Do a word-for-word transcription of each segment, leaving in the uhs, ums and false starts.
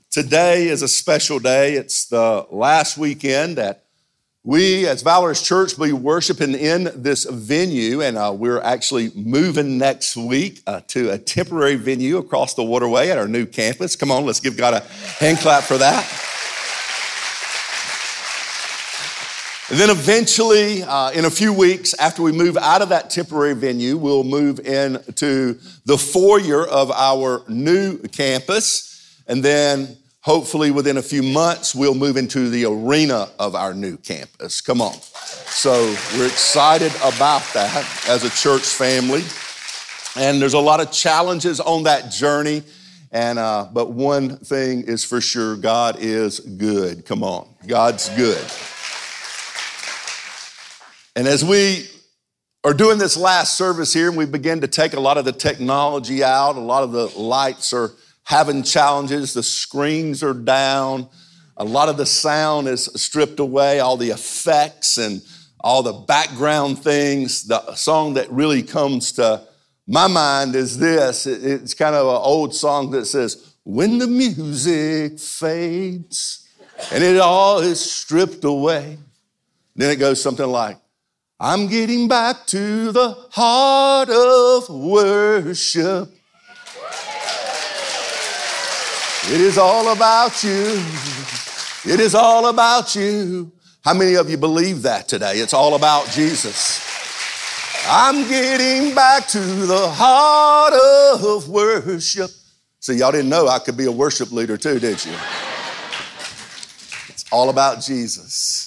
Today is a special day. It's the last weekend that we as Valorous Church will be worshiping in this venue, and uh, we're actually moving next week uh, to a temporary venue across the waterway at our new campus. Come on, let's give God a hand clap for that. And then eventually, uh, in a few weeks, after we move out of that temporary venue, we'll move into the foyer of our new campus. And then hopefully within a few months, we'll move into the arena of our new campus. Come on. So we're excited about that as a church family. And there's a lot of challenges on that journey. And uh, but one thing is for sure, God is good. Come on. God's good. And as we are doing this last service here, and we begin to take a lot of the technology out, a lot of the lights are having challenges, the screens are down, a lot of the sound is stripped away, all the effects and all the background things. The song that really comes to my mind is this. It's kind of an old song that says, when the music fades and it all is stripped away. Then it goes something like, I'm getting back to the heart of worship. It is all about you. It is all about you. How many of you believe that today? It's all about Jesus. I'm getting back to the heart of worship. See, y'all didn't know I could be a worship leader too, did you? It's all about Jesus.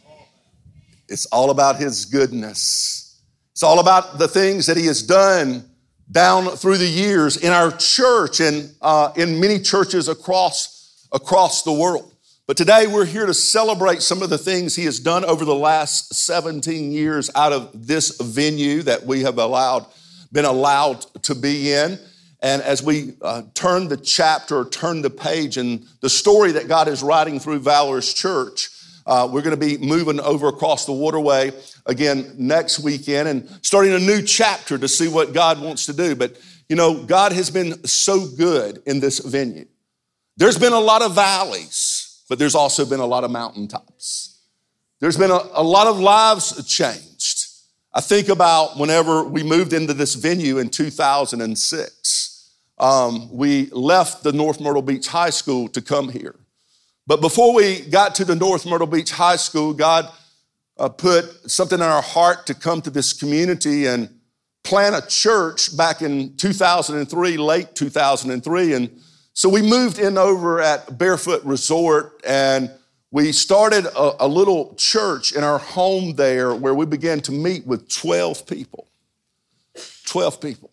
It's all about his goodness. It's all about the things that he has done down through the years in our church and uh, in many churches across, across the world. But today we're here to celebrate some of the things he has done over the last seventeen years out of this venue that we have allowed, been allowed to be in. And as we uh, turn the chapter, turn the page in the story that God is writing through Valorous Church, Uh, we're going to be moving over across the waterway again next weekend and starting a new chapter to see what God wants to do. But, you know, God has been so good in this venue. There's been a lot of valleys, but there's also been a lot of mountaintops. There's been a, a lot of lives changed. I think about whenever we moved into this venue in two thousand six. Um, we left the North Myrtle Beach High School to come here. But before we got to the North Myrtle Beach High School, God uh, put something in our heart to come to this community and plant a church back in two thousand three, late two thousand three. And so we moved in over at Barefoot Resort, and we started a, a little church in our home there where we began to meet with twelve people. twelve people.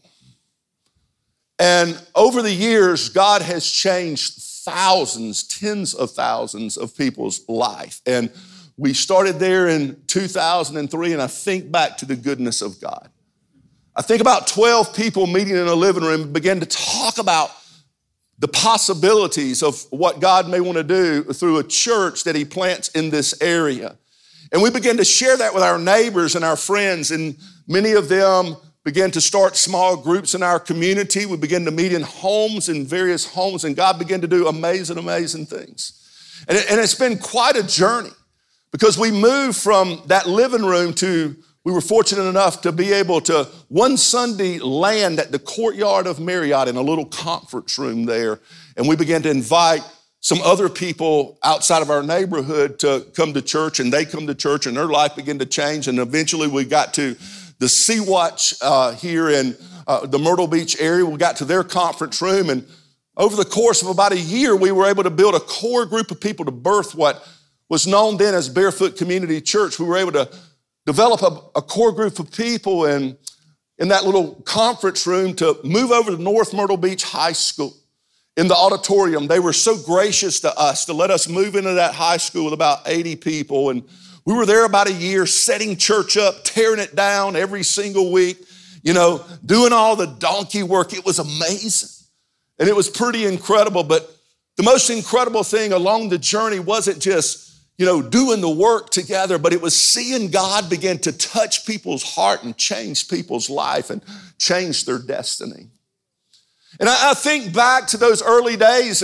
And over the years, God has changed thousands, tens of thousands of people's life. And we started there in two thousand three, and I think back to the goodness of God. I think about twelve people meeting in a living room and began to talk about the possibilities of what God may want to do through a church that he plants in this area. And we began to share that with our neighbors and our friends, and many of them began to start small groups in our community. We began to meet in homes, in various homes, and God began to do amazing, amazing things. And, it, and it's been quite a journey because we moved from that living room to, we were fortunate enough to be able to one Sunday land at the courtyard of Marriott in a little conference room there. And we began to invite some other people outside of our neighborhood to come to church, and they come to church and their life began to change. And eventually we got to the Sea-Watch uh, here in uh, the Myrtle Beach area. We got to their conference room, and over the course of about a year, we were able to build a core group of people to birth what was known then as Barefoot Community Church. We were able to develop a, a core group of people and in that little conference room to move over to North Myrtle Beach High School. In the auditorium, they were so gracious to us to let us move into that high school with about eighty people, and we were there about a year, setting church up, tearing it down every single week, you know, doing all the donkey work. It was amazing. And it was pretty incredible. But the most incredible thing along the journey wasn't just, you know, doing the work together, but it was seeing God begin to touch people's heart and change people's life and change their destiny. And I, I think back to those early days, and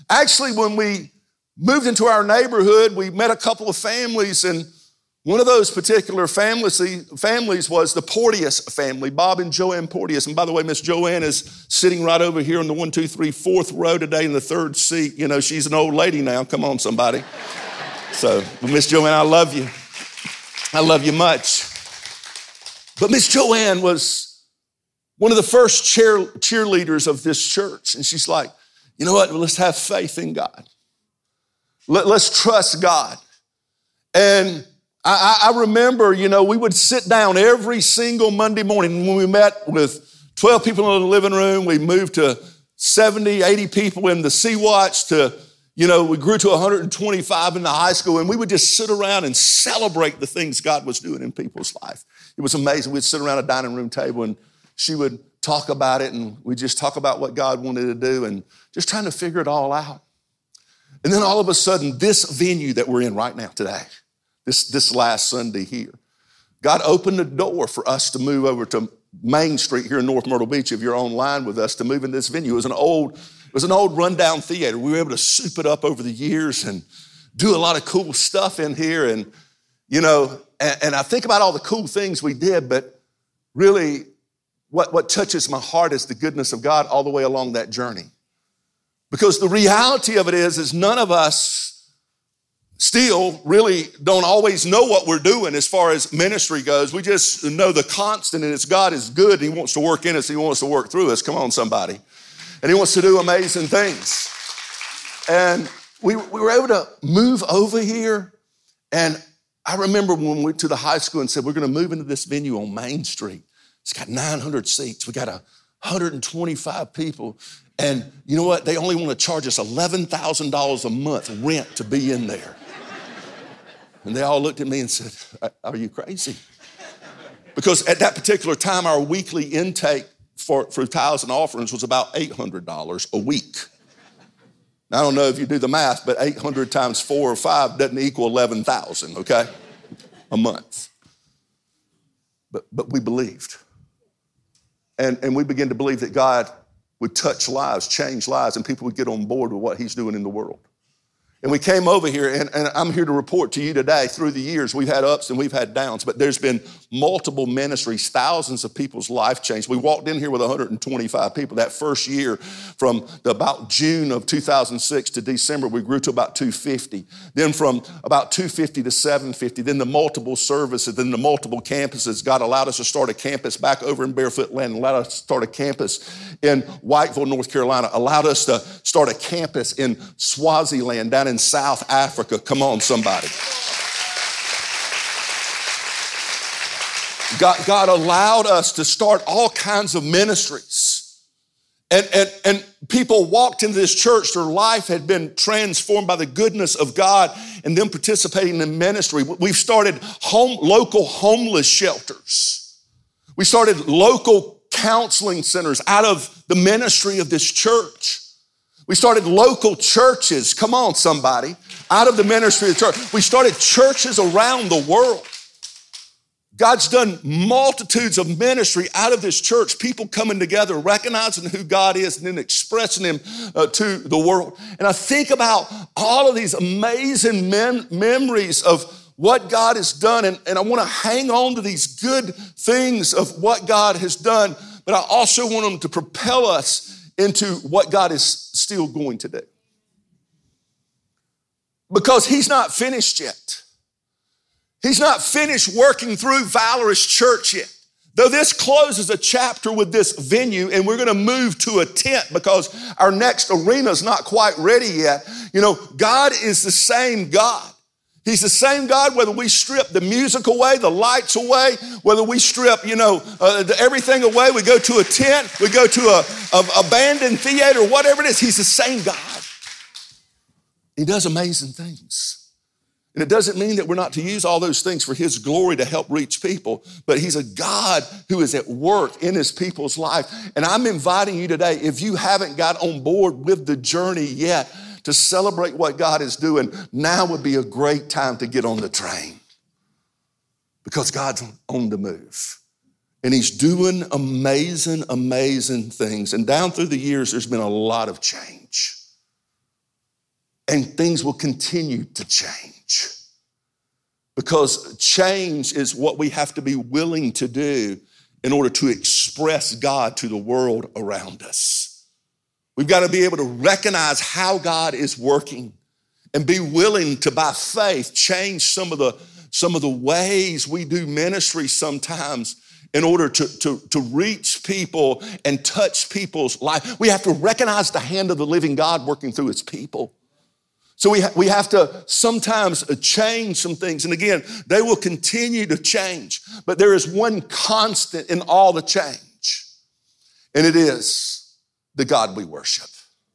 actually, when we moved into our neighborhood, we met a couple of families, and one of those particular families, families was the Porteous family, Bob and Joanne Porteous. And by the way, Miss Joanne is sitting right over here in the one, two, three, fourth row today in the third seat. You know, she's an old lady now. Come on, somebody. So, Miss Joanne, I love you. I love you much. But Miss Joanne was one of the first cheer, cheerleaders of this church. And she's like, you know what? Let's have faith in God. Let, let's trust God. And I, I remember, you know, we would sit down every single Monday morning when we met with twelve people in the living room. We moved to seventy, eighty people in the C-Watch to, you know, we grew to one hundred twenty-five in the high school, and we would just sit around and celebrate the things God was doing in people's life. It was amazing. We'd sit around a dining room table, and she would talk about it, and we'd just talk about what God wanted to do and just trying to figure it all out. And then all of a sudden, this venue that we're in right now today, This, this last Sunday here, God opened the door for us to move over to Main Street here in North Myrtle Beach. If you're online with us, to move in this venue. It was an old, it was an old rundown theater. We were able to soup it up over the years and do a lot of cool stuff in here. And, you know, and, and I think about all the cool things we did, but really what, what touches my heart is the goodness of God all the way along that journey. Because the reality of it is, is none of us still really don't always know what we're doing as far as ministry goes. We just know the constant, and it's God is good. He wants to work in us. He wants to work through us. Come on, somebody. And he wants to do amazing things. And we, we were able to move over here. And I remember when we went to the high school and said, we're going to move into this venue on Main Street. It's got nine hundred seats. We got one hundred twenty-five people. And you know what? They only want to charge us eleven thousand dollars a month rent to be in there. And they all looked at me and said, are you crazy? Because at that particular time, our weekly intake for, for tithes and offerings was about eight hundred dollars a week. Now, I don't know if you do the math, but eight hundred times four or five doesn't equal eleven thousand, okay? A month. But, but we believed. And, and we began to believe that God would touch lives, change lives, and people would get on board with what he's doing in the world. And we came over here, and, and I'm here to report to you today, through the years, we've had ups and we've had downs, but there's been multiple ministries, thousands of people's life changed. We walked in here with one hundred twenty-five people. That first year, from the, about June of two thousand six to December, we grew to about two hundred fifty. Then from about two hundred fifty to seven hundred fifty, then the multiple services, then the multiple campuses. God allowed us to start a campus back over in Barefoot Land, allowed us to start a campus in Whiteville, North Carolina, allowed us to start a campus in Swaziland, down in South Africa. Come on, somebody. God, God allowed us to start all kinds of ministries. And, and, and people walked into this church, their life had been transformed by the goodness of God and them participating in ministry. We've started home, local homeless shelters. We started local counseling centers out of the ministry of this church. We started local churches, come on somebody, out of the ministry of the church. We started churches around the world. God's done multitudes of ministry out of this church, people coming together, recognizing who God is and then expressing him uh, to the world. And I think about all of these amazing mem- memories of what God has done, and, and I want to hang on to these good things of what God has done, but I also want them to propel us into what God is still going to do. Because he's not finished yet. He's not finished working through Valorous Church yet. Though this closes a chapter with this venue, and we're going to move to a tent because our next arena is not quite ready yet. You know, God is the same God. He's the same God whether we strip the music away, the lights away, whether we strip, you know, uh, everything away, we go to a tent, we go to a, a abandoned theater, whatever it is, he's the same God. He does amazing things. And it doesn't mean that we're not to use all those things for his glory to help reach people, but he's a God who is at work in his people's life. And I'm inviting you today, if you haven't got on board with the journey yet, to celebrate what God is doing, now would be a great time to get on the train. Because God's on the move. And he's doing amazing, amazing things. And down through the years, there's been a lot of change. and things will continue to change. Because change is what we have to be willing to do in order to express God to the world around us. We've got to be able to recognize how God is working and be willing to, by faith, change some of the, some of the ways we do ministry sometimes in order to, to, to reach people and touch people's life. We have to recognize the hand of the living God working through his people. So we, ha- we have to sometimes change some things. And again, they will continue to change. But there is one constant in all the change. And it is the God we worship.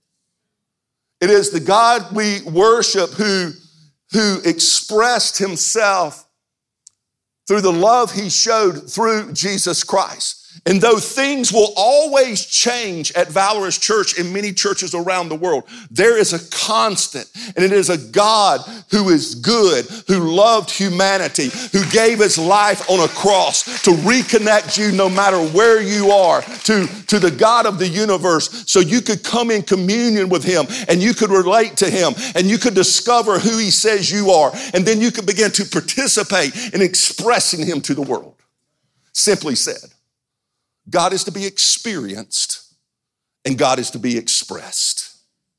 It is the God we worship who, who expressed himself through the love he showed through Jesus Christ. And though things will always change at Valorous Church and many churches around the world, there is a constant, and it is a God who is good, who loved humanity, who gave his life on a cross to reconnect you no matter where you are to, to the God of the universe so you could come in communion with him and you could relate to him and you could discover who he says you are, and then you could begin to participate in expressing him to the world. Simply said, God is to be experienced and God is to be expressed.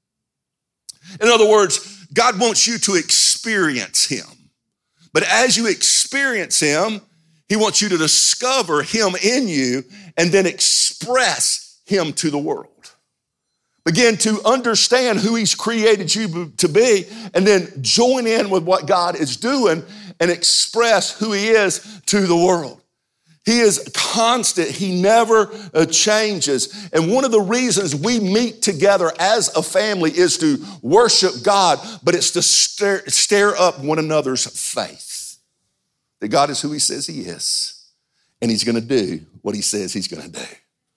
In other words, God wants you to experience him. But as you experience him, he wants you to discover him in you and then express him to the world. Begin to understand who he's created you to be and then join in with what God is doing and express who he is to the world. He is constant. He never uh, changes. And one of the reasons we meet together as a family is to worship God, but it's to stir, stir up one another's faith. That God is who he says he is, and he's going to do what he says he's going to do.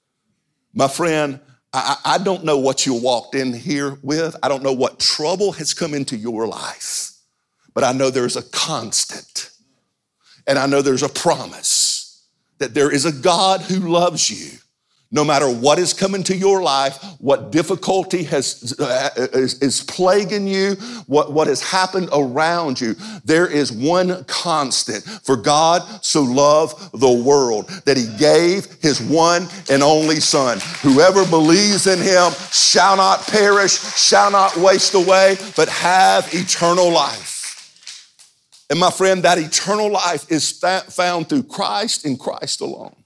My friend, I, I don't know what you walked in here with. I don't know what trouble has come into your life, but I know there's a constant, and I know there's a promise that there is a God who loves you. No matter what is coming to your life, what difficulty has uh, is, is plaguing you, what, what has happened around you, there is one constant. For God so loved the world that he gave his one and only son. Whoever believes in him shall not perish, shall not waste away, but have eternal life. And my friend, that eternal life is found through Christ and Christ alone.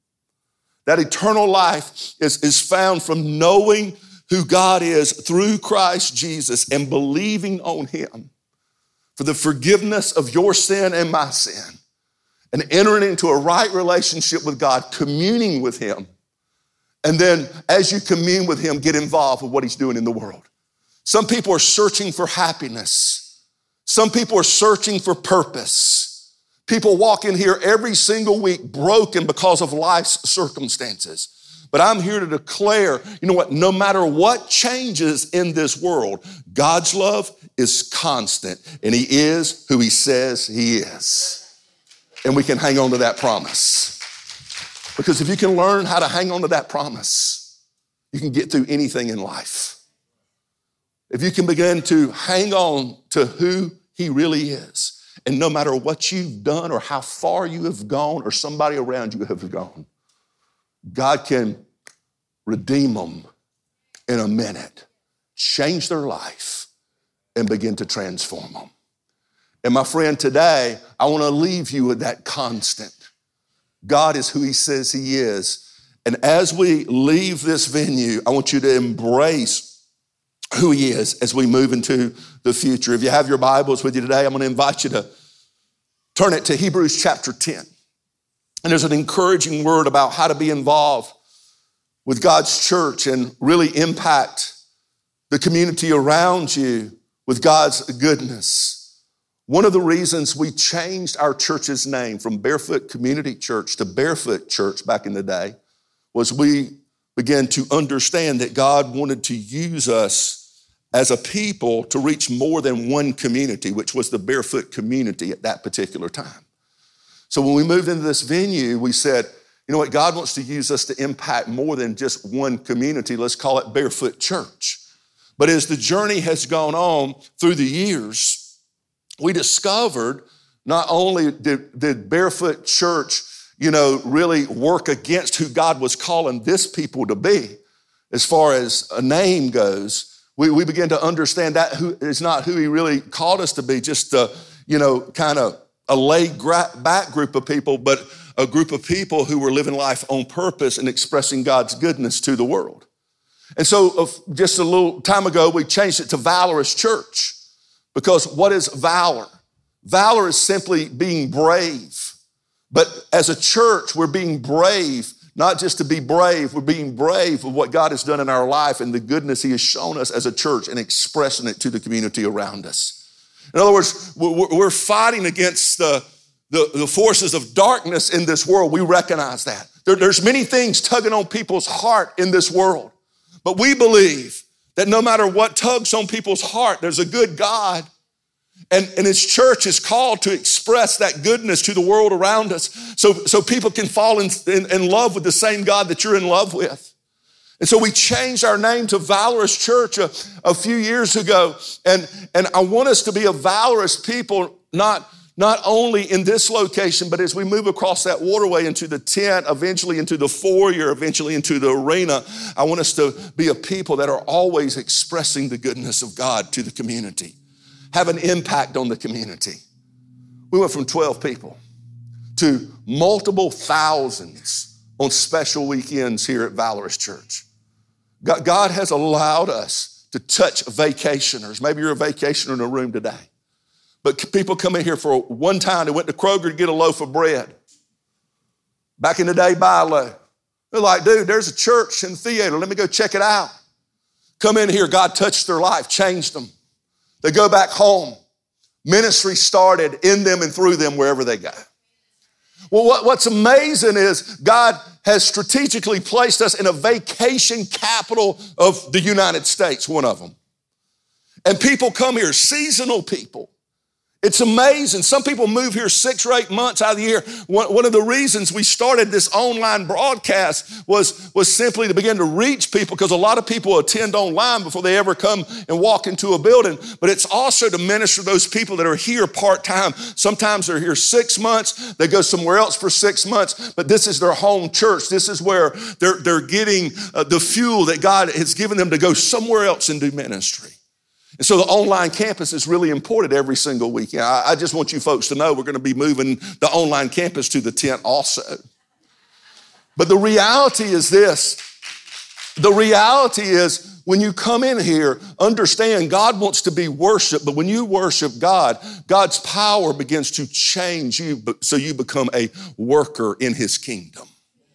That eternal life is, is found from knowing who God is through Christ Jesus and believing on him for the forgiveness of your sin and my sin and entering into a right relationship with God, communing with him. And then as you commune with him, get involved with what he's doing in the world. Some people are searching for happiness. Some people are searching for purpose. People walk in here every single week broken because of life's circumstances. But I'm here to declare, you know what, no matter what changes in this world, God's love is constant, and he is who he says he is. And we can hang on to that promise. Because if you can learn how to hang on to that promise, you can get through anything in life. If you can begin to hang on to who he really is, and no matter what you've done or how far you have gone or somebody around you have gone, God can redeem them in a minute, change their life, and begin to transform them. And my friend, today, I want to leave you with that constant. God is who he says he is. And as we leave this venue, I want you to embrace who he is as we move into the future. If you have your Bibles with you today, I'm going to invite you to turn it to Hebrews chapter ten. And there's an encouraging word about how to be involved with God's church and really impact the community around you with God's goodness. One of the reasons we changed our church's name from Barefoot Community Church to Barefoot Church back in the day was we began to understand that God wanted to use us as a people to reach more than one community, which was the Barefoot community at that particular time. So when we moved into this venue, we said, you know what, God wants to use us to impact more than just one community. Let's call it Barefoot Church. But as the journey has gone on through the years, we discovered not only did, did Barefoot Church, you know, really work against who God was calling this people to be, as far as a name goes, we, we began to understand that who is not who he really called us to be, just a, you know, kind of a laid back group of people, but a group of people who were living life on purpose and expressing God's goodness to the world. And so uh, just a little time ago, we changed it to Valorous Church, because what is valor? Valor is simply being brave. But as a church, we're being brave, not just to be brave, we're being brave of what God has done in our life and the goodness he has shown us as a church and expressing it to the community around us. In other words, we're fighting against the, the, the forces of darkness in this world. We recognize that. There, there's many things tugging on people's heart in this world. But we believe that no matter what tugs on people's heart, there's a good God. And, and his church is called to express that goodness to the world around us so, so people can fall in, in, in love with the same God that you're in love with. And so we changed our name to Valorous Church a, a few years ago. And, and I want us to be a valorous people, not, not only in this location, but as we move across that waterway into the tent, eventually into the foyer, eventually into the arena. I want us to be a people that are always expressing the goodness of God to the community, have an impact on the community. We went from twelve people to multiple thousands on special weekends here at Valorous Church. God has allowed us to touch vacationers. Maybe you're a vacationer in a room today. But people come in here for one time. They went to Kroger to get a loaf of bread. Back in the day, buy a loaf. They're like, dude, there's a church in the theater. Let me go check it out. Come in here. God touched their life, changed them. They go back home. Ministry started in them and through them wherever they go. Well, what, what's amazing is God has strategically placed us in a vacation capital of the United States, one of them. And people come here, seasonal people. It's amazing. Some people move here six or eight months out of the year. One, one of the reasons we started this online broadcast was, was simply to begin to reach people, because a lot of people attend online before they ever come and walk into a building. But it's also to minister to those people that are here part-time. Sometimes they're here six months. They go somewhere else for six months. But this is their home church. This is where they're, they're getting uh, the fuel that God has given them to go somewhere else and do ministry. And so the online campus is really important every single weekend. I, I just want you folks to know we're going to be moving the online campus to the tent also. But the reality is this. The reality is when you come in here, understand God wants to be worshiped. But when you worship God, God's power begins to change you so you become a worker in his kingdom.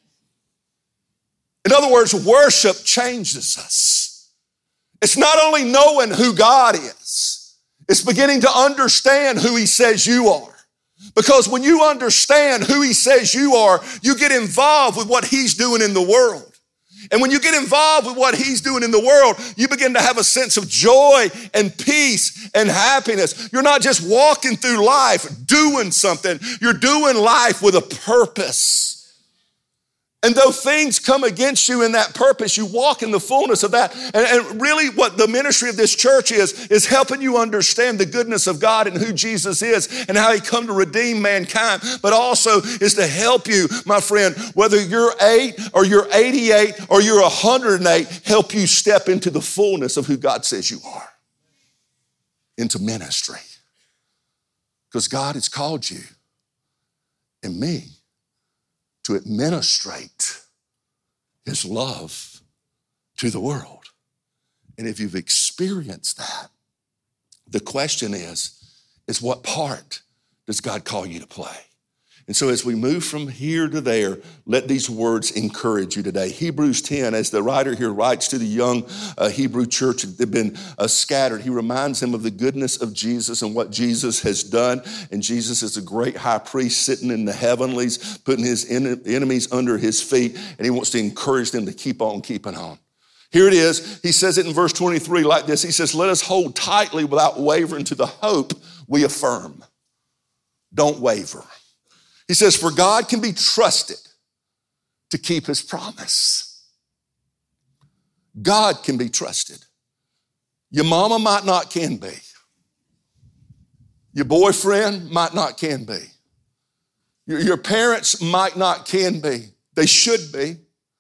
In other words, worship changes us. It's not only knowing who God is, it's beginning to understand who he says you are. Because when you understand who he says you are, you get involved with what he's doing in the world. And when you get involved with what he's doing in the world, you begin to have a sense of joy and peace and happiness. You're not just walking through life doing something. You're doing life with a purpose. And though things come against you in that purpose, you walk in the fullness of that. And, and really what the ministry of this church is, is helping you understand the goodness of God and who Jesus is and how he come to redeem mankind, but also is to help you, my friend, whether you're eight or you're eighty-eight or you're one hundred eight, help you step into the fullness of who God says you are, into ministry. Because God has called you and me to administrate his love to the world. And if you've experienced that, the question is, is what part does God call you to play? And so as we move from here to there, let these words encourage you today. Hebrews ten, as the writer here writes to the young uh, Hebrew church that have been uh, scattered, he reminds them of the goodness of Jesus and what Jesus has done. And Jesus is a great high priest sitting in the heavenlies, putting his en- enemies under his feet, and he wants to encourage them to keep on keeping on. Here it is. He says it in verse twenty-three like this. He says, let us hold tightly without wavering to the hope we affirm. Don't waver. He says, for God can be trusted to keep his promise. God can be trusted Your mama might not can be. Your boyfriend might not can be. Your, your parents might not can be. They should be.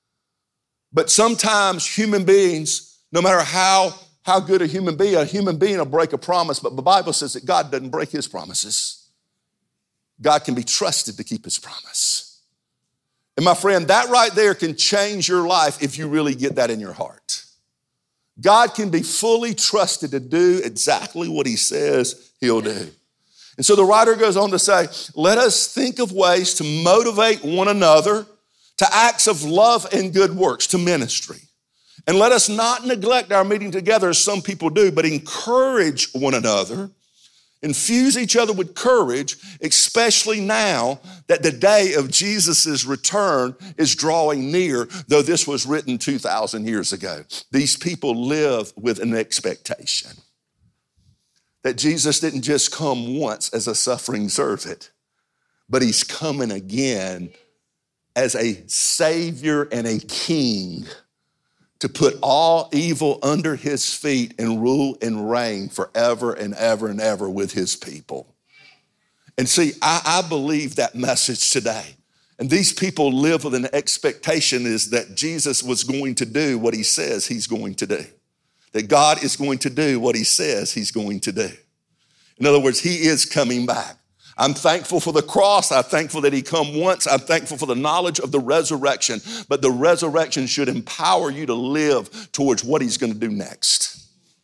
But sometimes human beings, no matter how, how good a human being, a human being will break a promise, but the Bible says that God doesn't break his promises. God can be trusted to keep his promise. And my friend, that right there can change your life if you really get that in your heart. God can be fully trusted to do exactly what he says he'll do. And so the writer goes on to say, let us think of ways to motivate one another to acts of love and good works, to ministry. And let us not neglect our meeting together as some people do, but encourage one another, infuse each other with courage, especially now that the day of Jesus' return is drawing near, though this was written two thousand years ago. These people live with an expectation that Jesus didn't just come once as a suffering servant, but he's coming again as a Savior and a King to put all evil under his feet and rule and reign forever and ever and ever with his people. And see, I, I believe that message today. And these people live with an expectation is that Jesus was going to do what he says he's going to do. That God is going to do what he says he's going to do. In other words, he is coming back. I'm thankful for the cross. I'm thankful that he come once. I'm thankful for the knowledge of the resurrection. But the resurrection should empower you to live towards what he's going to do next.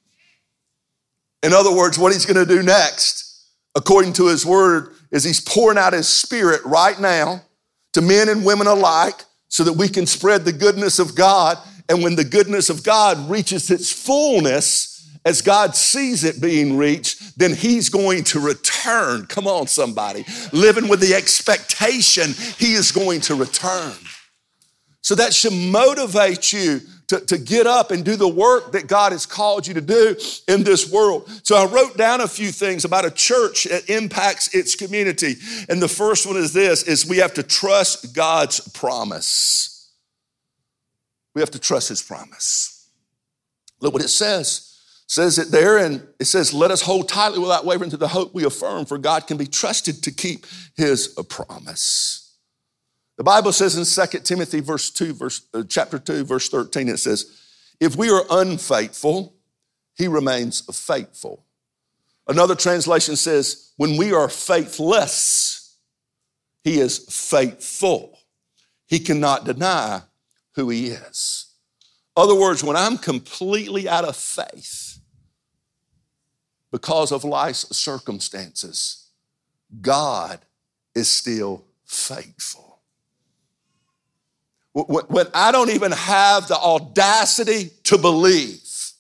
In other words, what he's going to do next, according to his word, is he's pouring out his spirit right now to men and women alike so that we can spread the goodness of God. And when the goodness of God reaches its fullness, as God sees it being reached, then he's going to return. Come on, somebody. Living with the expectation he is going to return. So that should motivate you to, to get up and do the work that God has called you to do in this world. So I wrote down a few things about a church that impacts its community. And the first one is this, is we have to trust God's promise. We have to trust his promise. Look what it says. Says it there, and it says, let us hold tightly without wavering to the hope we affirm, for God can be trusted to keep his promise. The Bible says in Second Timothy verse two, verse, uh, chapter two, verse thirteen, it says, if we are unfaithful, he remains faithful. Another translation says, when we are faithless, he is faithful. He cannot deny who he is. In other words, when I'm completely out of faith, because of life's circumstances, God is still faithful. When I don't even have the audacity to believe,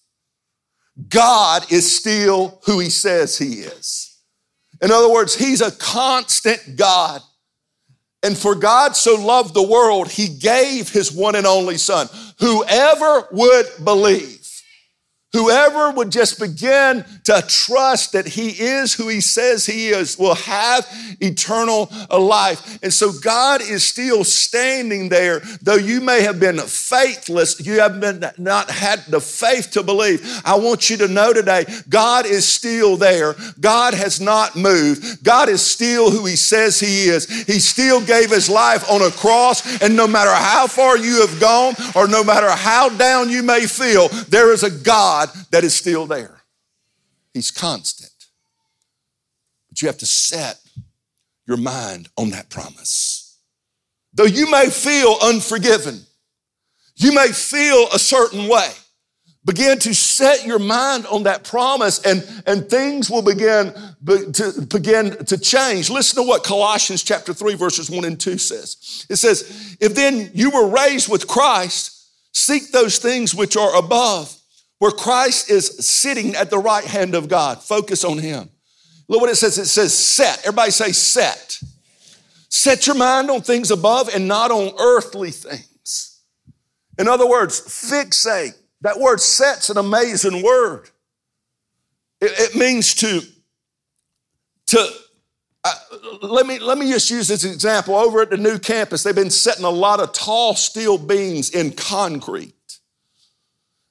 God is still who he says he is. In other words, he's a constant God. And for God so loved the world, he gave his one and only son. Whoever would believe, whoever would just begin to trust that he is who he says he is will have eternal life. And so God is still standing there, though you may have been faithless, you have been not had the faith to believe. I want you to know today, God is still there. God has not moved. God is still who he says he is. He still gave his life on a cross, and no matter how far you have gone or no matter how down you may feel, there is a God that is still there. He's constant. But you have to set your mind on that promise. Though you may feel unforgiven, you may feel a certain way, begin to set your mind on that promise and, and things will begin to, begin to change. Listen to what Colossians chapter three, verses one and two says. It says, if then you were raised with Christ, seek those things which are above, where Christ is sitting at the right hand of God. Focus on him. Look what it says. It says set. Everybody say set. Set your mind on things above and not on earthly things. In other words, fixate. That word set's an amazing word. It, it means to, to uh, let me, let me just use this example. Over at the new campus, they've been setting a lot of tall steel beams in concrete.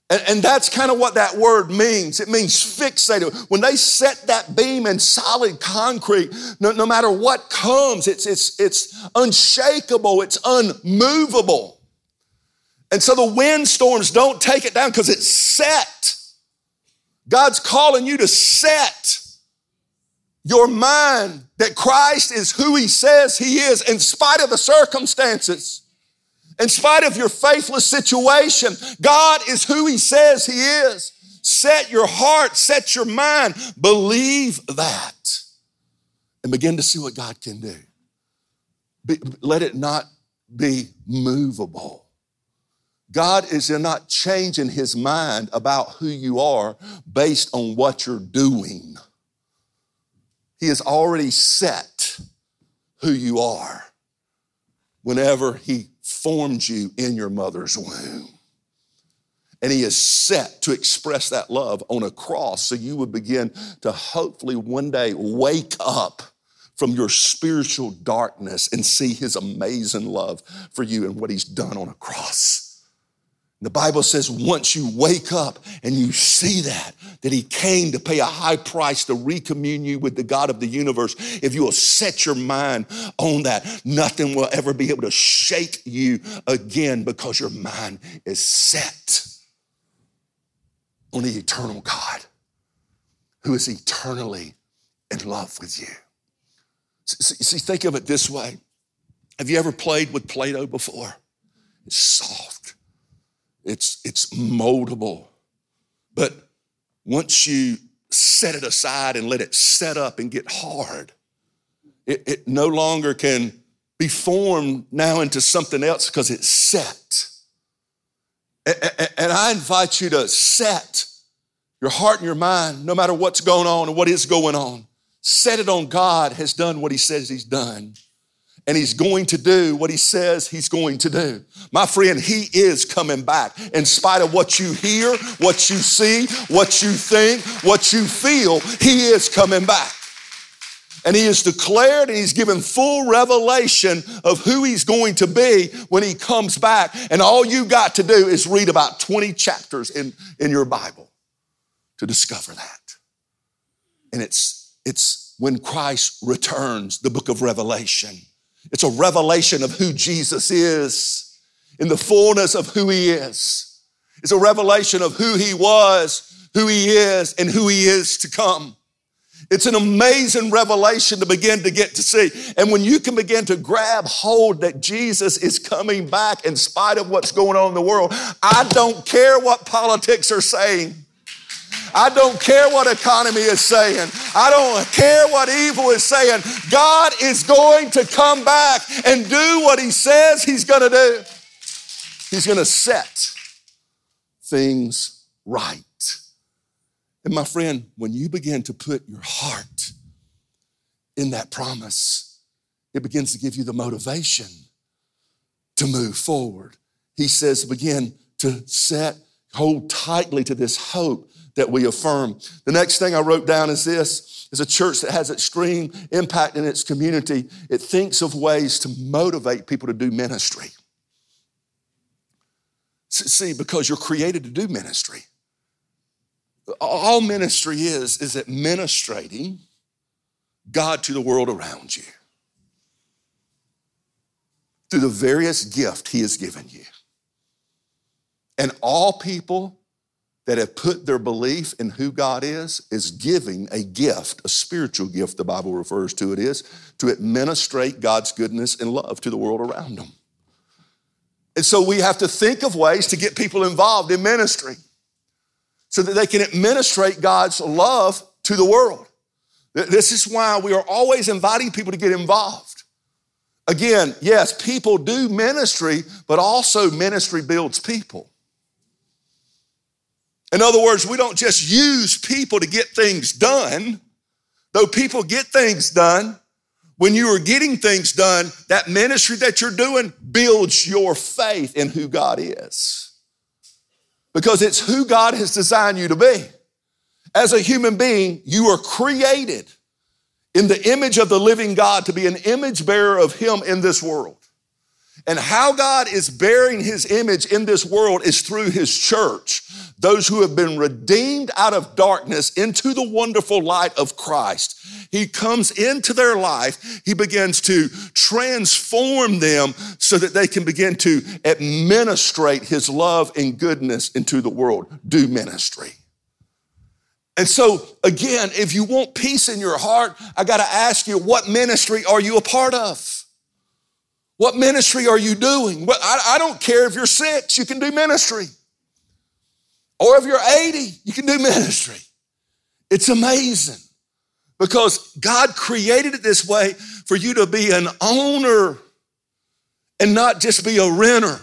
And, and that's kind of what that word means. It means fixated. When they set that beam in solid concrete, no, no matter what comes, it's, it's, it's unshakable, it's unmovable. And so the windstorms don't take it down because it's set. God's calling you to set your mind that Christ is who he says he is in spite of the circumstances. In spite of your faithless situation, God is who he says he is. Set your heart, set your mind, believe that, and begin to see what God can do. Be, let it not be movable. God is not changing his mind about who you are based on what you're doing. He has already set who you are whenever he formed you in your mother's womb. And he is set to express that love on a cross so you would begin to hopefully one day wake up from your spiritual darkness and see his amazing love for you and what he's done on a cross. The Bible says once you wake up and you see that, that he came to pay a high price to recommune you with the God of the universe, if you will set your mind on that, nothing will ever be able to shake you again because your mind is set on the eternal God who is eternally in love with you. See, see, think of it this way. Have you ever played with Play-Doh before? It's soft. It's, it's moldable. But once you set it aside and let it set up and get hard, it, it no longer can be formed now into something else because it's set. And, and I invite you to set your heart and your mind, no matter what's going on and what is going on. Set it on God has done what he says he's done. And he's going to do what he says he's going to do. My friend, he is coming back. In spite of what you hear, what you see, what you think, what you feel, he is coming back. And he has declared and he's given full revelation of who he's going to be when he comes back. And all you got to do is read about twenty chapters in, in your Bible to discover that. And it's, it's when Christ returns, the book of Revelation. It's a revelation of who Jesus is in the fullness of who he is. It's a revelation of who he was, who he is, and who he is to come. It's an amazing revelation to begin to get to see. And when you can begin to grab hold that Jesus is coming back in spite of what's going on in the world, I don't care what politics are saying. I don't care what economy is saying. I don't care what evil is saying. God is going to come back and do what he says he's going to do. He's going to set things right. And my friend, when you begin to put your heart in that promise, it begins to give you the motivation to move forward. He says, begin to set, hold tightly to this hope that we affirm. The next thing I wrote down is this: is a church that has extreme impact in its community. It thinks of ways to motivate people to do ministry. See, because you're created to do ministry. All ministry is, is administrating God to the world around you through the various gifts he has given you. And all people that have put their belief in who God is, is giving a gift, a spiritual gift, the Bible refers to it is, to administrate God's goodness and love to the world around them. And so we have to think of ways to get people involved in ministry so that they can administrate God's love to the world. This is why we are always inviting people to get involved. Again, yes, people do ministry, but also ministry builds people. In other words, we don't just use people to get things done. Though people get things done, when you are getting things done, that ministry that you're doing builds your faith in who God is. Because it's who God has designed you to be. As a human being, you are created in the image of the living God to be an image bearer of him in this world. And how God is bearing his image in this world is through his church. Those who have been redeemed out of darkness into the wonderful light of Christ. He comes into their life. He begins to transform them so that they can begin to administrate his love and goodness into the world. Do ministry. And so, again, if you want peace in your heart, I got to ask you, what ministry are you a part of? What ministry are you doing? Well, I, I don't care if you're six, you can do ministry. Or if you're eighty, you can do ministry. It's amazing because God created it this way for you to be an owner and not just be a renter.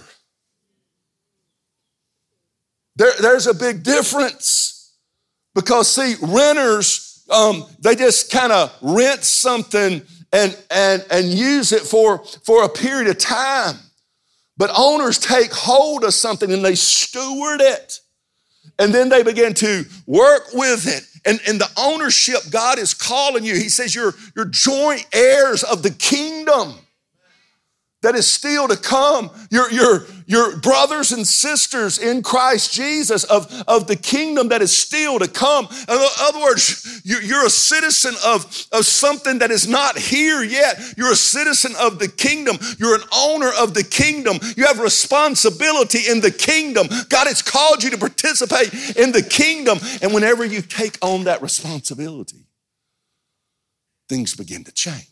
There, there's a big difference because, see, renters, um, they just kind of rent something and, and, and use it for, for a period of time. But owners take hold of something and they steward it. And then they begin to work with it. And, and the ownership, God is calling you. He says you're, you're joint heirs of the kingdom that is still to come. You're, you're, you're brothers and sisters in Christ Jesus of, of the kingdom that is still to come. In other words, you're a citizen of, of something that is not here yet. You're a citizen of the kingdom. You're an owner of the kingdom. You have responsibility in the kingdom. God has called you to participate in the kingdom. And whenever you take on that responsibility, things begin to change.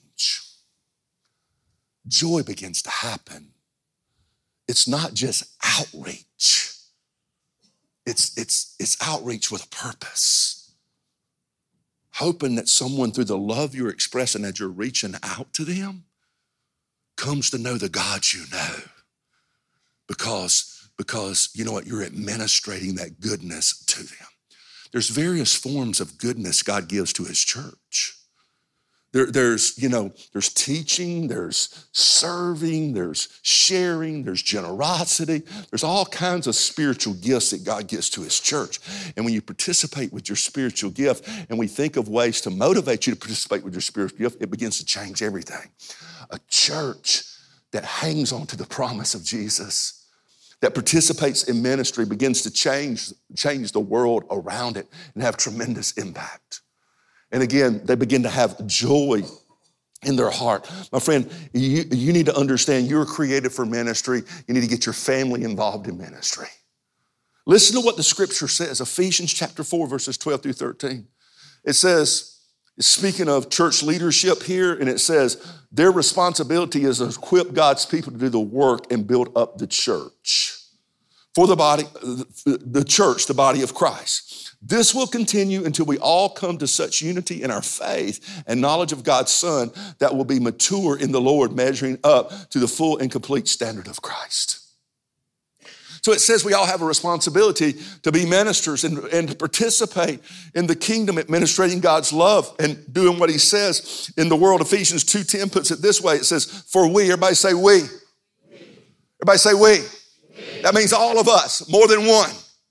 Joy begins to happen. It's not just outreach. It's, it's, it's outreach with a purpose. Hoping that someone, through the love you're expressing as you're reaching out to them, comes to know the God you know. Because, because you know what, you're administrating that goodness to them. There's various forms of goodness God gives to his church. There, there's, you know, there's teaching, there's serving, there's sharing, there's generosity. There's all kinds of spiritual gifts that God gives to his church. And when you participate with your spiritual gift and we think of ways to motivate you to participate with your spiritual gift, it begins to change everything. A church that hangs on to the promise of Jesus, that participates in ministry, begins to change, change the world around it and have tremendous impact. And again, they begin to have joy in their heart. My friend, you, you need to understand you're created for ministry. You need to get your family involved in ministry. Listen to what the scripture says, Ephesians chapter four, verses twelve through thirteen. It says, it's speaking of church leadership here, and it says, their responsibility is to equip God's people to do the work and build up the church. For the body, the church, the body of Christ. This will continue until we all come to such unity in our faith and knowledge of God's Son that will be mature in the Lord, measuring up to the full and complete standard of Christ. So it says we all have a responsibility to be ministers and, and to participate in the kingdom, administrating God's love and doing what he says in the world. Ephesians two ten puts it this way. It says, for we, everybody say we. Everybody say we. we. That means all of us, more than one.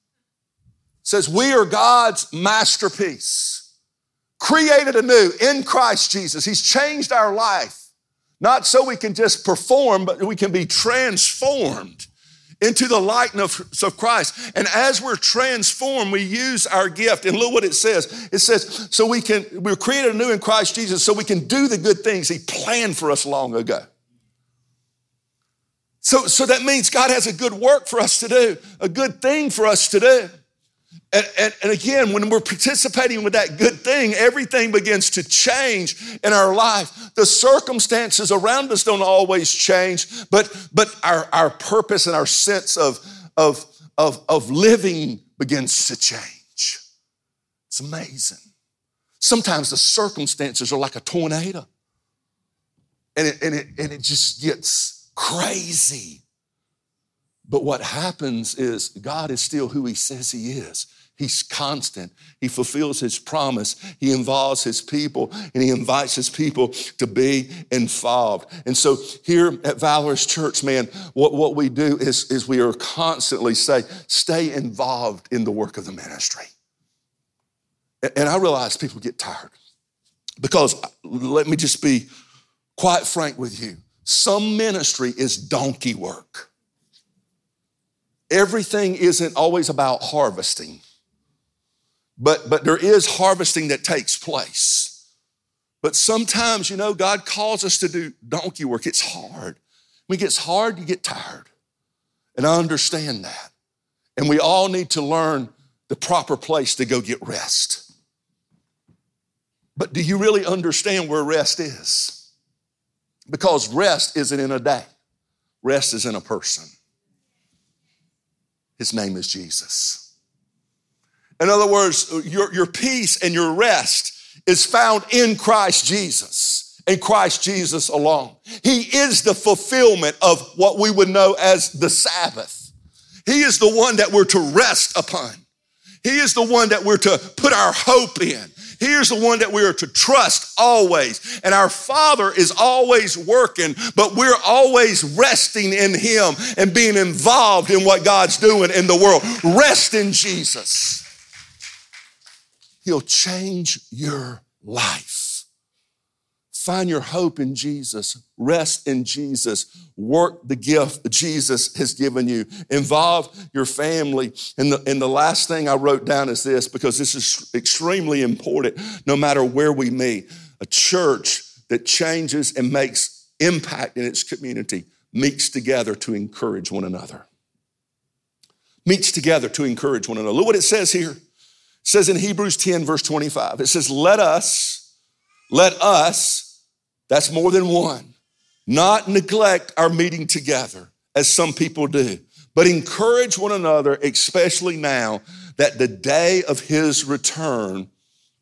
Says we are God's masterpiece, created anew in Christ Jesus. He's changed our life, not so we can just perform, but we can be transformed into the likeness of Christ. And as we're transformed, we use our gift. And look what it says. It says, so we can, we're created anew in Christ Jesus so we can do the good things he planned for us long ago. So, so that means God has a good work for us to do, a good thing for us to do. And, and, and again, when we're participating with that good thing, everything begins to change in our life. The circumstances around us don't always change, but, but our, our purpose and our sense of, of, of, of living begins to change. It's amazing. Sometimes the circumstances are like a tornado, and it, and it, and it just gets crazy. But what happens is God is still who he says he is. He's constant. He fulfills his promise. He involves his people, and he invites his people to be involved. And so here at Valorous Church, man, what, what we do is, is we are constantly say, stay involved in the work of the ministry. And I realize people get tired because, let me just be quite frank with you, some ministry is donkey work. Everything isn't always about harvesting, but, but there is harvesting that takes place. But sometimes, you know, God calls us to do donkey work. It's hard. When it gets hard, you get tired. And I understand that. And we all need to learn the proper place to go get rest. But do you really understand where rest is? Because rest isn't in a day. Rest is in a person. His name is Jesus. In other words, your, your peace and your rest is found in Christ Jesus and Christ Jesus alone. He is the fulfillment of what we would know as the Sabbath. He is the one that we're to rest upon. He is the one that we're to put our hope in. He is the one that we are to trust always. And our Father is always working, but we're always resting in Him and being involved in what God's doing in the world. Rest in Jesus. He'll change your life. Find your hope in Jesus. Rest in Jesus. Work the gift Jesus has given you. Involve your family. And the, and the last thing I wrote down is this, because this is extremely important no matter where we meet. A church that changes and makes impact in its community meets together to encourage one another. Meets together to encourage one another. Look what it says here. It says in Hebrews ten, verse twenty-five, it says, let us, let us, that's more than one, not neglect our meeting together as some people do, but encourage one another, especially now that the day of His return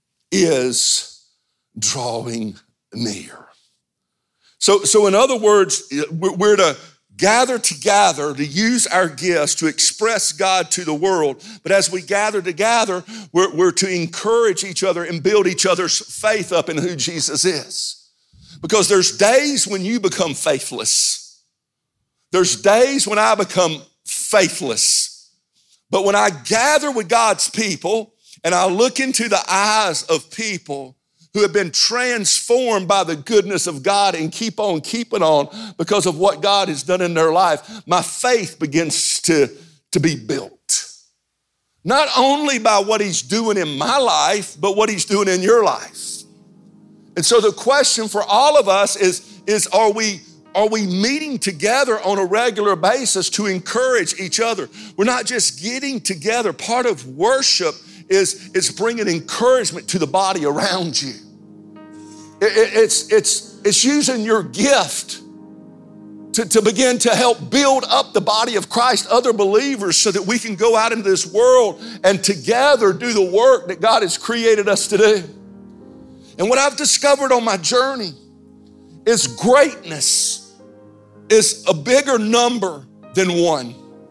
is drawing near. So, so in other words, we're to gather together to use our gifts to express God to the world. But as we gather together, we're, we're to encourage each other and build each other's faith up in who Jesus is. Because there's days when you become faithless. There's days when I become faithless. But when I gather with God's people and I look into the eyes of people who have been transformed by the goodness of God and keep on keeping on because of what God has done in their life, my faith begins to, to be built. Not only by what He's doing in my life, but what He's doing in your life. And so the question for all of us is, is are we, are we meeting together on a regular basis to encourage each other? We're not just getting together. Part of worship is, is bringing encouragement to the body around you. It, it, it's, it's, it's using your gift to, to begin to help build up the body of Christ, other believers, so that we can go out into this world and together do the work that God has created us to do. And what I've discovered on my journey is greatness is a bigger number than one.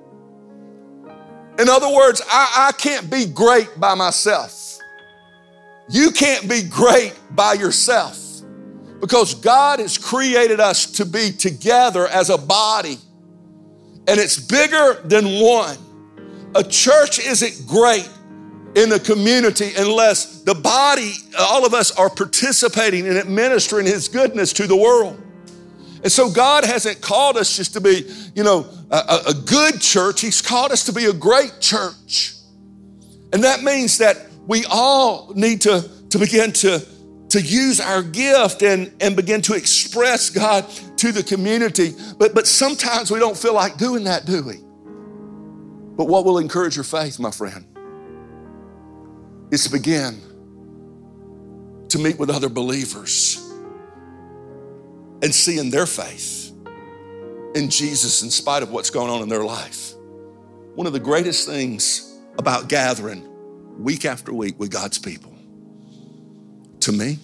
In other words, I, I can't be great by myself. You can't be great by yourself, because God has created us to be together as a body, and it's bigger than one. A church isn't great in the community unless the body, all of us are participating in administering His goodness to the world. And so God hasn't called us just to be, you know, a, a good church. He's called us to be a great church. And that means that we all need to, to begin to, to use our gift and, and begin to express God to the community. But, but sometimes we don't feel like doing that, do we? But what will encourage your faith, my friend, is to begin to meet with other believers and seeing their faith in Jesus in spite of what's going on in their life. One of the greatest things about gathering week after week with God's people, to me,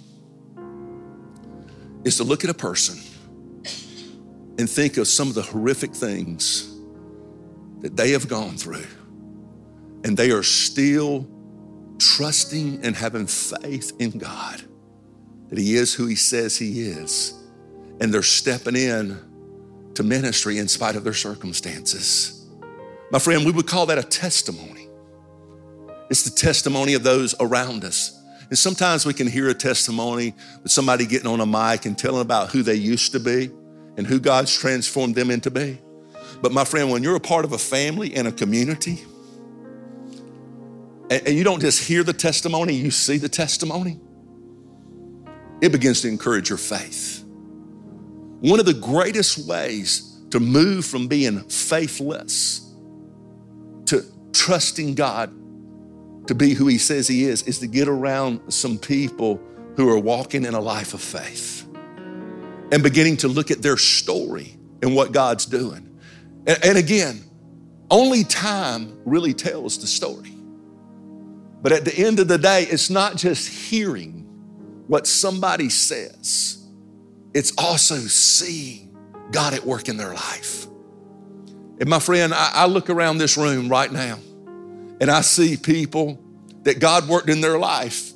is to look at a person and think of some of the horrific things that they have gone through, and they are still trusting and having faith in God that He is who He says He is. And they're stepping in to ministry in spite of their circumstances. My friend, we would call that a testimony. It's the testimony of those around us. And sometimes we can hear a testimony with somebody getting on a mic and telling about who they used to be. and who God's transformed them into be. But my friend, when you're a part of a family and a community, and, and you don't just hear the testimony, you see the testimony, it begins to encourage your faith. One of the greatest ways to move from being faithless to trusting God to be who he says he is, is to get around some people who are walking in a life of faith and beginning to look at their story and what God's doing. And, and again, only time really tells the story. But at the end of the day, it's not just hearing what somebody says, it's also seeing God at work in their life. And my friend, I, I look around this room right now and I see people that God worked in their life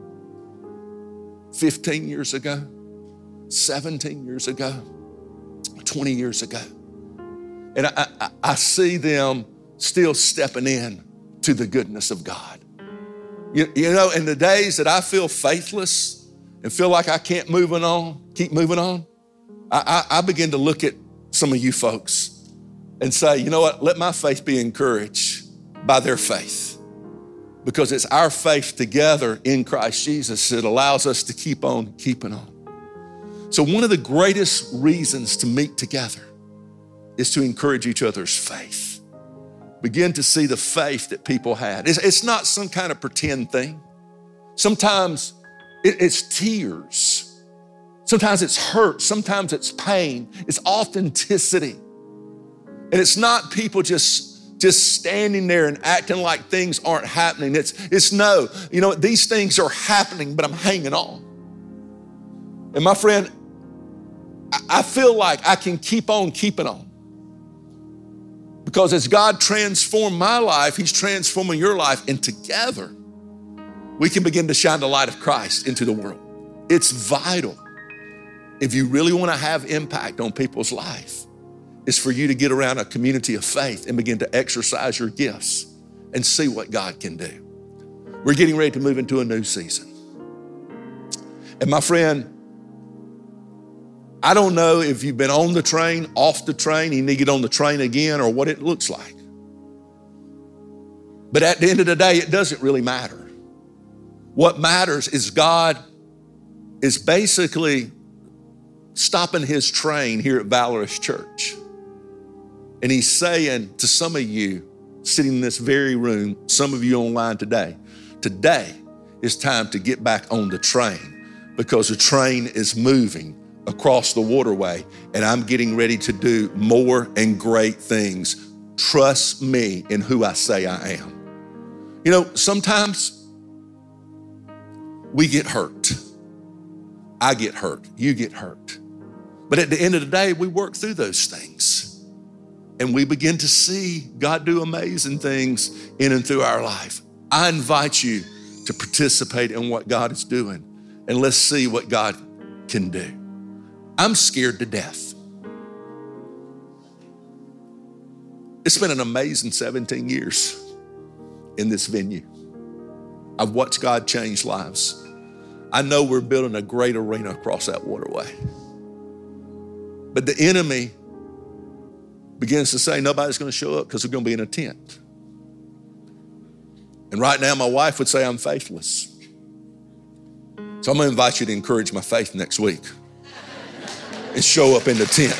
fifteen years ago, seventeen years ago, twenty years ago. And I, I, I see them still stepping in to the goodness of God. You, you know, in the days that I feel faithless and feel like I can't move on, keep moving on, I, I, I begin to look at some of you folks and say, you know what, let my faith be encouraged by their faith. Because it's our faith together in Christ Jesus that allows us to keep on keeping on. So one of the greatest reasons to meet together is to encourage each other's faith. Begin to see the faith that people had. It's, it's not some kind of pretend thing. Sometimes it, it's tears. Sometimes it's hurt. Sometimes it's pain. It's authenticity. And it's not people just, just standing there and acting like things aren't happening. It's, it's no, you know, these things are happening, but I'm hanging on. And my friend, I, I feel like I can keep on keeping on. Because as God transformed my life, he's transforming your life, and together we can begin to shine the light of Christ into the world. It's vital. If you really want to have impact on people's life, it's for you to get around a community of faith and begin to exercise your gifts and see what God can do. We're getting ready to move into a new season. And my friend, I don't know if you've been on the train, off the train, you need to get on the train again, or what it looks like. But at the end of the day, it doesn't really matter. What matters is God is basically stopping his train here at Valorous Church. And he's saying to some of you sitting in this very room, some of you online today, today is time to get back on the train, because the train is moving across the waterway, and I'm getting ready to do more and great things. Trust me in who I say I am. You know, sometimes we get hurt. I get hurt. You get hurt. But at the end of the day, we work through those things, and we begin to see God do amazing things in and through our life. I invite you to participate in what God is doing, and let's see what God can do. I'm scared to death. It's been an amazing seventeen years in this venue. I've watched God change lives. I know we're building a great arena across that waterway. But the enemy begins to say nobody's going to show up because we're going to be in a tent. And right now my wife would say I'm faithless. So I'm going to invite you to encourage my faith next week and show up in the tent.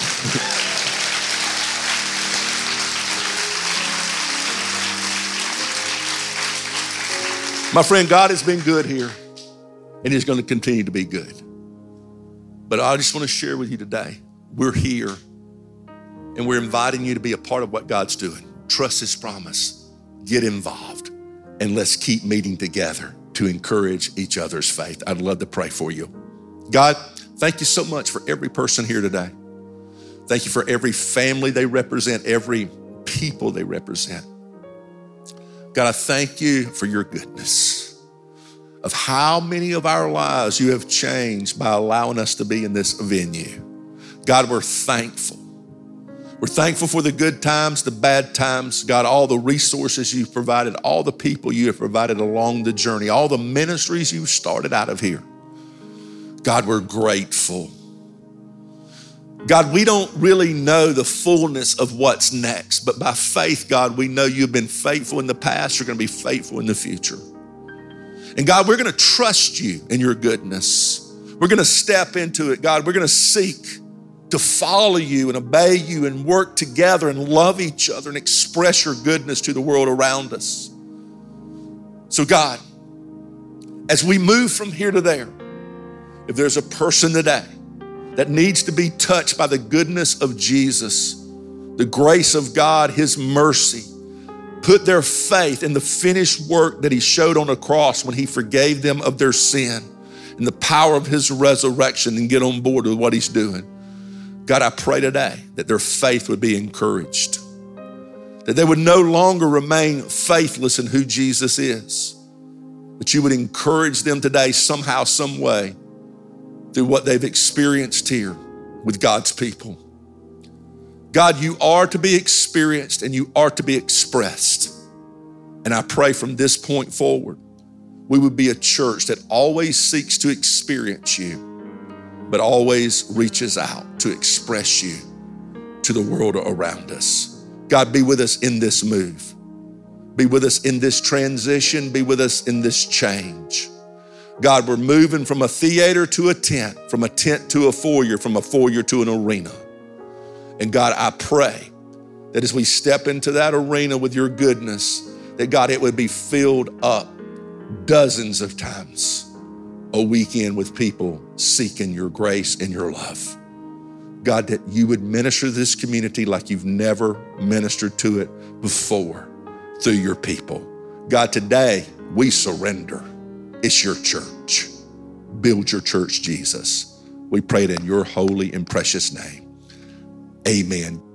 My friend, God has been good here, and he's going to continue to be good. But I just want to share with you today, we're here, and we're inviting you to be a part of what God's doing. Trust his promise, get involved, and let's keep meeting together to encourage each other's faith. I'd love to pray for you. God, thank you so much for every person here today. Thank you for every family they represent, every people they represent. God, I thank you for your goodness, of how many of our lives you have changed by allowing us to be in this venue. God, we're thankful. We're thankful for the good times, the bad times. God, all the resources you've provided, all the people you have provided along the journey, all the ministries you've started out of here. God, we're grateful. God, we don't really know the fullness of what's next, but by faith, God, we know you've been faithful in the past, you're gonna be faithful in the future. And God, we're gonna trust you in your goodness. We're gonna step into it, God. We're gonna seek to follow you and obey you and work together and love each other and express your goodness to the world around us. So God, as we move from here to there, if there's a person today that needs to be touched by the goodness of Jesus, the grace of God, his mercy, put their faith in the finished work that he showed on the cross when he forgave them of their sin and the power of his resurrection, and get on board with what he's doing. God, I pray today that their faith would be encouraged, that they would no longer remain faithless in who Jesus is, but you would encourage them today somehow, some way, through what they've experienced here with God's people. God, you are to be experienced and you are to be expressed. And I pray from this point forward, we would be a church that always seeks to experience you, but always reaches out to express you to the world around us. God, be with us in this move. Be with us in this transition. Be with us in this change. God, we're moving from a theater to a tent, from a tent to a foyer, from a foyer to an arena. And God, I pray that as we step into that arena with your goodness, that God, it would be filled up dozens of times a weekend with people seeking your grace and your love. God, that you would minister to this community like you've never ministered to it before through your people. God, today we surrender. It's your church. Build your church, Jesus. We pray it in your holy and precious name. Amen.